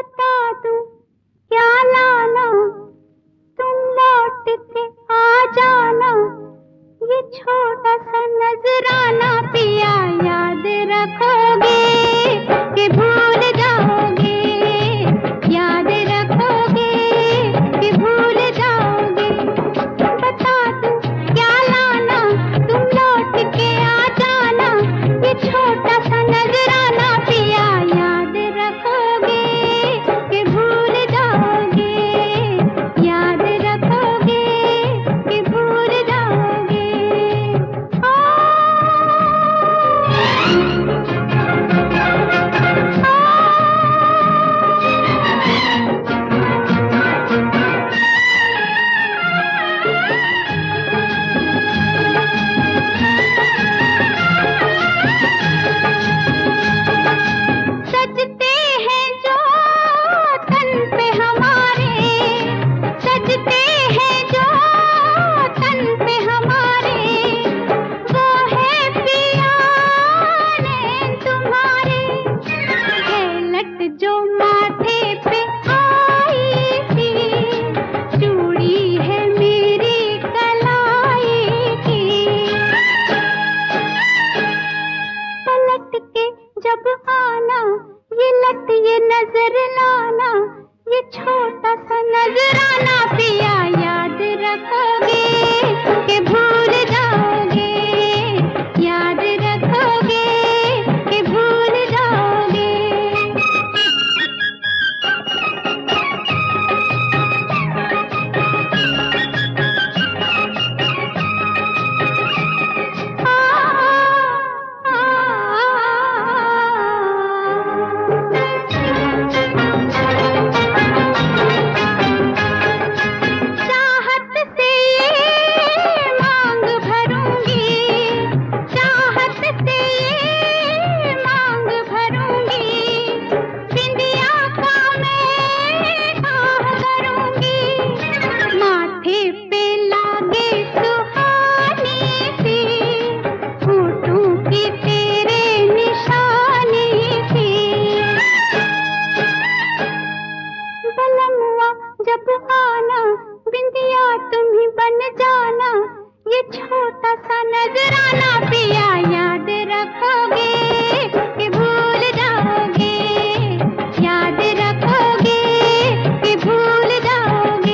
बता दूं क्या लाना, तुम लौट के आ जाना। ये छोटा सा नजराना पिया याद रखोगे कि भूल जाओगे, याद रखोगे कि भूल जाओगे। बता दूं क्या लाना, तुम लौट के आ जाना। ये छोटा सा नजराना पिया याद रखोगे कि भूल जाओगे, याद रखोगे कि भूल जाओगे। सजते हैं जो तन पे हमारे, सजते हैं जो तन पे हमारे, वो है पिया ने तुम्हारे। है लट जो माथे पे आई थी, चूड़ी है मेरी कलाई की। पलट के जब आना, ये लट ये नजर लाना। ये छोटा सा नजराना पिया याद रखोगे कि भूल जाओगे, याद रखोगे कि भूल जाओगे। चाहत से ये मांग भरूंगी, चाहत से ये मांग भरूंगी। बिंदिया का मैं काह करूंगी, माथे पे लागे सुहानी सी, होठों की तेरे निशानी सी। बलमुआ जब आना, बिंदिया तुम ही बन जाना। ये छोटा सा नजराना पिया याद रखोगे कि भूल जाओगे, याद रखोगे कि भूल जाओगे।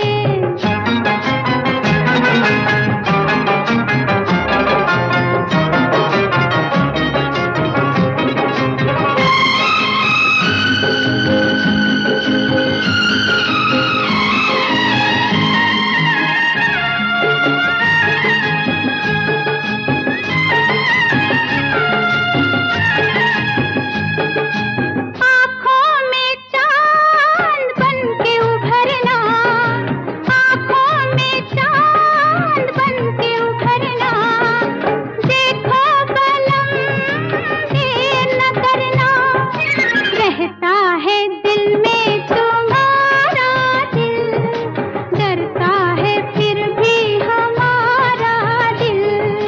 आँखों में चांद बन के उभरना, आँखों में चांद बन के उभरना। देखो बलम देर न करना, रहता है दिल में तुम्हारा दिल, डरता है फिर भी हमारा दिल।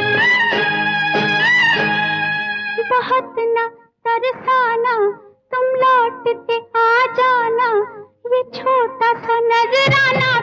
बहुत न तरसाना, तुम लौट के आ जाना। ये छोटा सा नजराना